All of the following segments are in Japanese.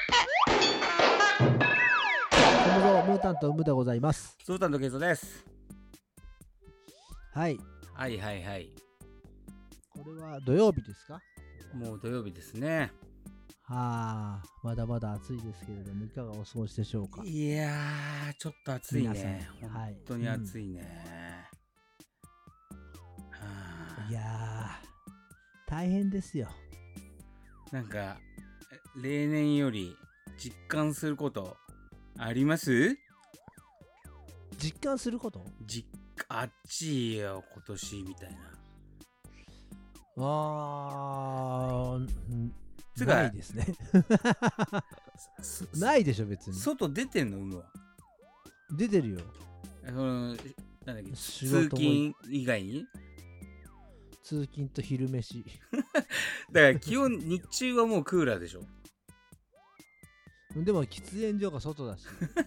どうもムータンとムでございます。 ソータンとケイトです。 はい。 はいはいはい。 これは土曜日ですか？ もう土曜日ですね。 はあ、まだまだ暑いですけれども、いかがお過ごしでしょうか？ いやー、ちょっと暑いね。本当に暑いね。 はあ、いやー、大変ですよ。 なんか、例年より実感することあります？ 実感すること？ 暑いよ、今年みたいな。 ないですね。ないでしょ別に。 外出てんの？は出てるよ。 なんだっけ、通勤以外に？ 通勤と昼飯。 だから基本日中はもうクーラーでしょ。 でも喫煙所が外だし。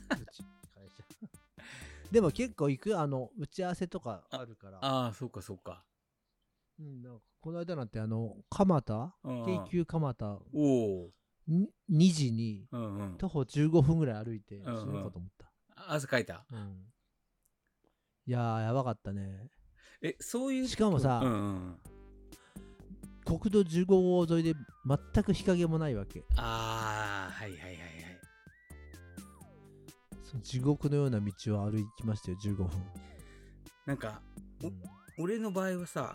でも結構行く、打ち合わせとかあるから。 ああ、そうかそうか。 なんかこの間なんて蒲田、京急蒲田2時に徒歩15分ぐらい歩いて死ぬかと思った。 汗かいた。 いやー、やばかったね。 そういう。 しかもさ、国道15号沿いで全く日陰もないわけ。 ああ、はいはいはいはい。 その地獄のような道を歩きましたよ、15分。 なんか、俺の場合はさ、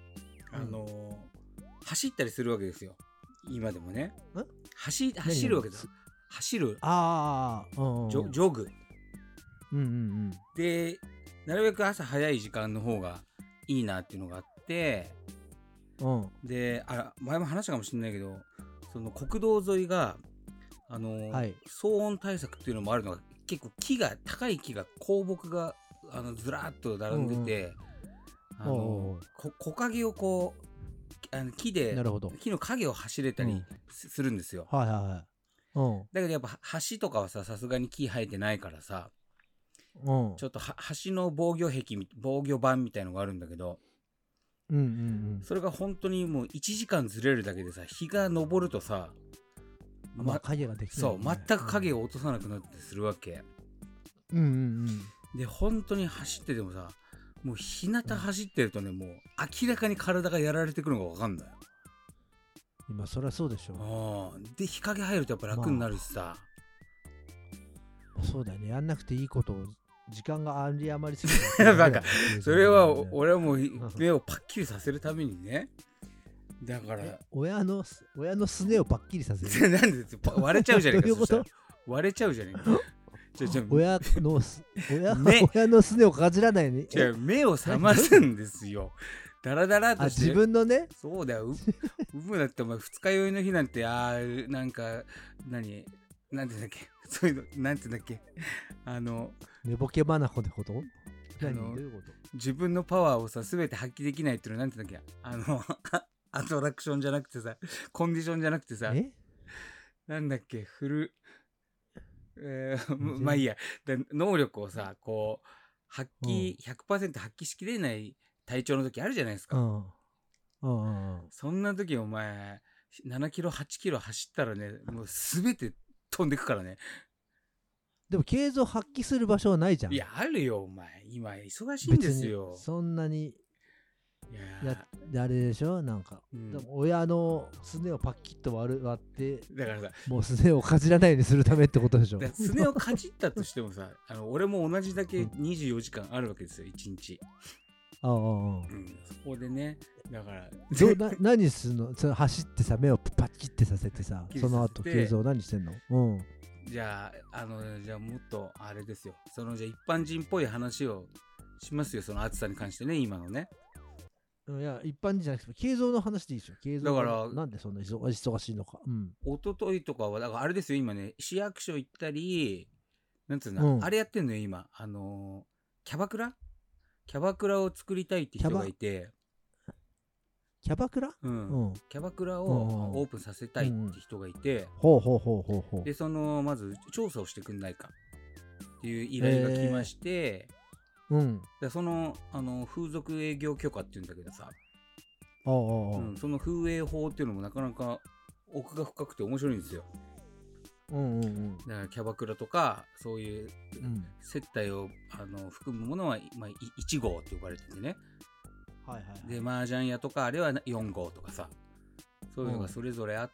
走ったりするわけですよ。今でもね。走るわけです。走る。ジョグ。で、なるべく朝早い時間の方がいいなっていうのがあって、で、前も話したかもしれないけど、その国道沿いが、騒音対策っていうのもあるのが、結構高い木が、高木がずらーっと並んでて、木陰をこう木の影を走れたりするんですよ。だけどやっぱ橋とかはさすがに木生えてないからさ、ちょっと橋の防御板みたいのがあるんだけど、それが本当にもう1時間ずれるだけでさ、日が昇るとさ、 影ができない、 そう全く影を落とさなくなってするわけ。で本当に走っててもさ、もう日向走ってるとね、もう明らかに体がやられてくるのが分かんない。 今そりゃそうでしょ。 で日陰入るとやっぱ楽になるしさ、 そうだよね。やんなくていいことを時間があり余りすぎてなんかそれは俺はもう目をパッキリさせるためにね。だから親のすねをパッキリさせる。 なんで割れちゃうじゃねえか。割れちゃうじゃねえか。 親のすねをかじらないね。 目を覚ますんですよ。ダラダラとして。 自分のね。 そうだよ。だってお前二日酔いの日なんて、なんかなんて言うんだっけ、そういうのなんて言うんだっけ、 寝ぼけ花子ってこと？どういうこと？ 自分のパワーをさ全て発揮できないっていうのなんて言うんだっけ、アトラクションじゃなくてさ、コンディションじゃなくてさ、なんだっけ、まあいいや、能力をさこう100% 発揮しきれない体調の時あるじゃないですか。そんな時お前7キロ8キロ走ったらね、もう全て飛んでくからね。 でも継続発揮する場所はないじゃん。 いやあるよ、お前今忙しいんですよ。 そんなにあれでしょ、なんか、親のすねをパッキッと割ってだからさ、 もうすねをかじらないようにするためってことでしょ。 すねをかじったとしてもさ俺も同じだけ24時間あるわけですよ、1日。そこでね、だから何すんの？走ってさ、目をパッキッてさせてさ、その後継続何してんの？ じゃあもっとあれですよ、じゃあ一般人っぽい話をしますよ、その暑さに関してね、今のね。 いや、一般人じゃなくて継続の話でいいでしょ。継続だからなんでそんな忙しいのか。 一昨日とかはだからあれですよ、今ね、市役所行ったり、なんつうの、あれやってんのよ今、キャバクラを作りたいって人がいて。 キャバクラ？ キャバクラをオープンさせたいって人がいて、でまず調査をしてくんないかっていう依頼が来まして、で風俗営業許可っていうんだけどさ、その風営法っていうのもなかなか奥が深くて面白いんですよ。 だからキャバクラとかそういう接待を含むものは、まあ、1号と呼ばれててね、はいはいはい、で麻雀屋とかあれは4号とかさ、そういうのがそれぞれあって、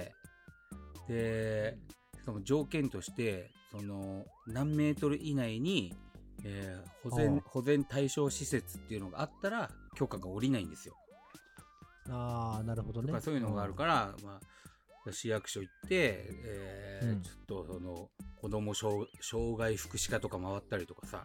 でその条件としてその何メートル以内に、保全対象施設っていうのがあったら許可が下りないんですよ。 ああ、なるほどね。 とかそういうのがあるから、まあ、市役所行って、ちょっとその子ども障害福祉課とか回ったりとかさ、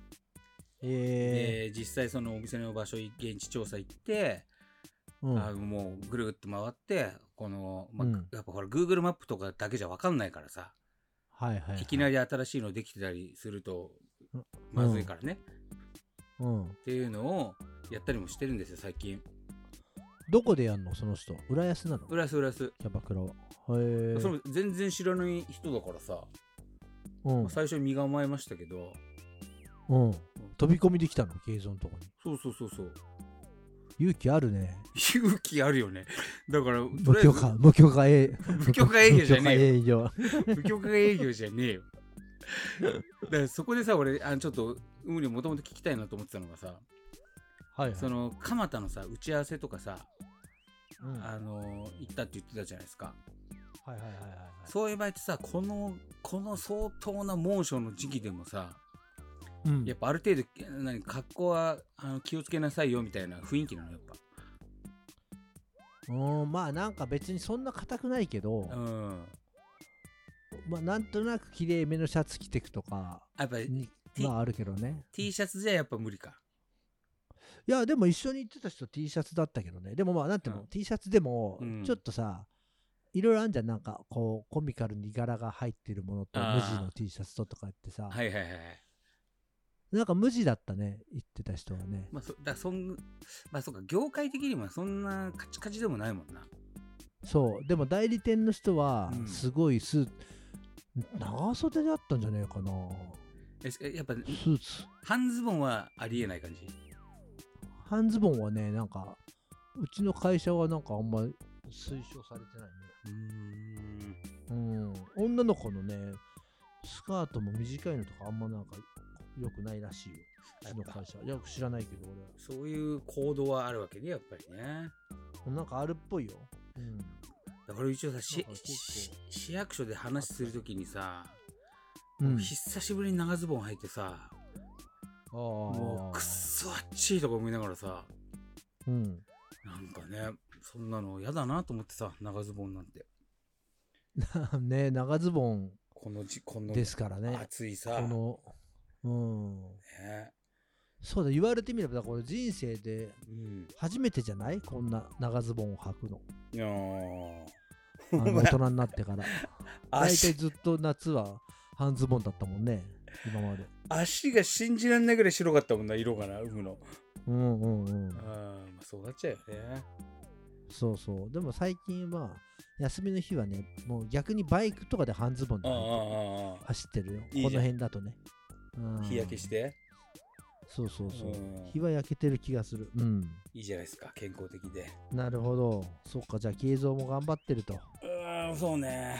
で実際そのお店の場所現地調査行って、もうぐるっと回ってこの、まあやっぱほら Google マップとかだけじゃ分かんないからさ、いきなり新しいのできてたりするとまずいからね、っていうのをやったりもしてるんですよ最近。 どこでやんのその人？浦安なの？ 浦安キャバクラは。 その全然知らない人だからさ、最初に身構えましたけど、 飛び込みできたの？ケイゾンのとこに。 そう勇気あるね。 勇気あるよね。だから無許可営業じゃねえよ。無許可営業じゃねえよ。だからそこでさ、俺ちょっともともと聞きたいなと思ってたのがさ、その蒲田のさ打ち合わせとかさ、行ったって言ってたじゃないですか。そういう場合ってさ、この相当な猛暑の時期でもさ、やっぱある程度格好は気をつけなさいよみたいな雰囲気なのやっぱ。 まあなんか別にそんな硬くないけど、まあなんとなく綺麗めのシャツ着てくとかやっぱりまああるけどね。 T シャツじゃやっぱ無理か。 いやでも一緒に行ってた人 T シャツだったけどね。でもまあなんていうの、T シャツでもちょっとさ、いろいろあるじゃん。なんかこうコミカルに柄が入ってるものと無地の T シャツとかってさ、なんか無地だったね、言ってた人はね。 まあそうか、業界的にもそんなカチカチでもないもんな。 そう、でも代理店の人はすごい長袖だったんじゃねえかな。 やっぱスーツ半ズボンはありえない感じ。 半ズボンはね、なんかうちの会社はなんかあんまり推奨されてないね。女の子のねスカートも短いのとかあんまなんか良くないらしいよ。うちの会社よく知らないけど俺は。 そういう行動はあるわけねやっぱりね。 なんかあるっぽいよ。 だから一応さ市役所で話するときにさ、久しぶりに長ズボン履いてさ、もうくっそあっちいとか思いながらさ、なんかねそんなの嫌だなと思ってさ、長ズボンなんてね、長ズボンこのですからね。 暑いさ、 そうだ、言われてみればこれ人生で初めてじゃない？こんな長ズボンを履くの。大人になってから大体ずっと夏は半ズボンだったもんね今まで。 足が信じられないぐらい白かったもんな、色がな、産むの。そうなっちゃうよね。 そうそう。でも最近は休みの日はね、もう逆にバイクとかで半ズボンで走ってるよ。この辺だとね。 日焼けして。 そう。日は焼けてる気がする。 いいじゃないですか、健康的で。 なるほど。そっか、じゃあ慶三も頑張ってると。 そうね。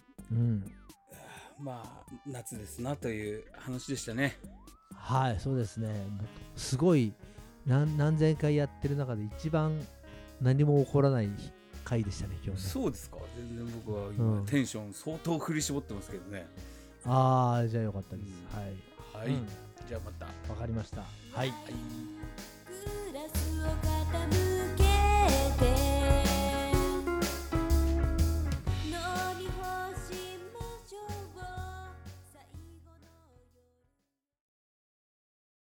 まあ夏ですなという話でしたね。 はい、そうですね。すごい何千回やってる中で一番何も起こらない回でしたね今日ね。 そうですか。全然僕は今、テンション相当振り絞ってますけどね。 じゃあよかったです。 はい、じゃあまた。 わかりました。はい。 グラスを傾